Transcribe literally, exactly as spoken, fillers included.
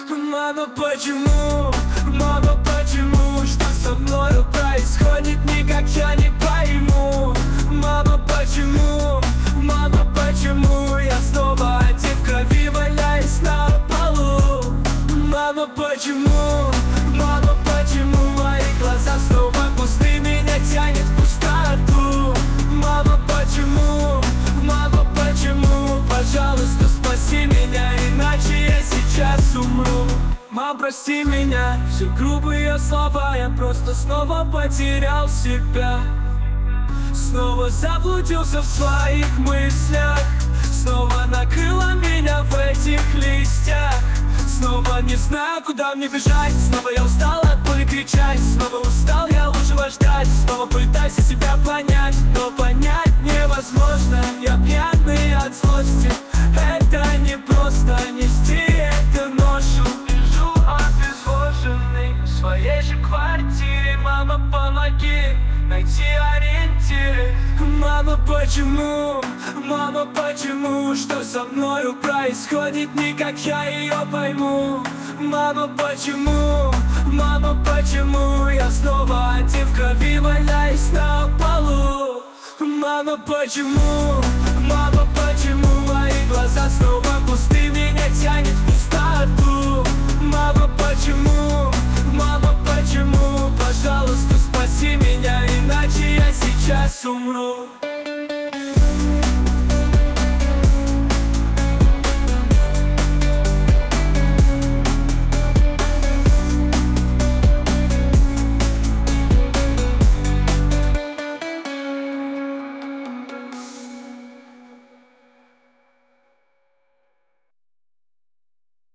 Мама, почему? Мама, почему? Что со мною происходит, никак я не пойму. Мама, почему? Мама, почему? Я снова один в крови, валяюсь на полу. Мама, почему? Мама, почему? Мои глаза снова пусты, меня тянет в пустоту. Мама, почему? Мама, почему? Пожалуйста, спаси меня, иначе я сейчас умру. Мам, прости меня, все грубые слова, я просто снова потерял себя. Снова заблудился в своих мыслях, снова накрыло меня в этих листьях. Снова не знаю, куда мне бежать, снова я устал от боли кричать. Снова устал я лучшего ждать, снова пытаюсь себя понять, но понять невозможно. Я пьяный от злости, это не просто нести эту ношу. Лежу обезвоженный в своей же квартире. Мама, помоги найти ориентиры. Мама, почему? Мама, почему? Что со мною происходит, никак я ее пойму. Мама, почему? Мама, почему? Я снова один в крови, валяюсь на полу. Мама, почему? Мама, почему? Мои глаза снова пусты, меня тянет в пустоту. Мама, почему? Мама, почему? Пожалуйста, спаси меня, иначе я сейчас умру.